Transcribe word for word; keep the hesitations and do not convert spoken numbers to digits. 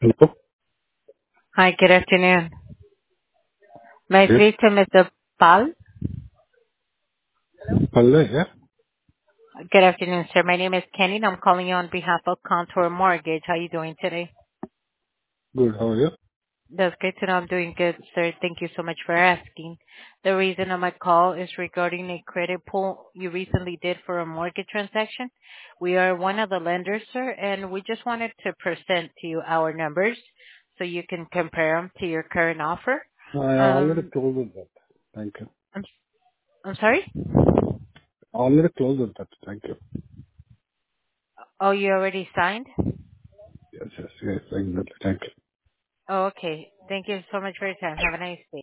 Hello? Hi, good afternoon. May I Yes. speak to Mister Pal? Hello, yeah. Good afternoon, sir. My name is Kenny, and I'm calling you on behalf of Contour Mortgage. How are you doing today? Good. How are you? That's great to know. I'm doing good, sir. Thank you so much for asking. The reason of my call is regarding a credit pull you recently did for a mortgage transaction. We are one of the lenders, sir, and we just wanted to present to you our numbers so you can compare them to your current offer. I already Um, closed with that. Thank you. I'm, I'm sorry? Already closed with that. Thank you. Oh, you already signed? Yes, yes, yes. Exactly. Thank you. Oh, okay. Thank you so much for your time. Have a nice day.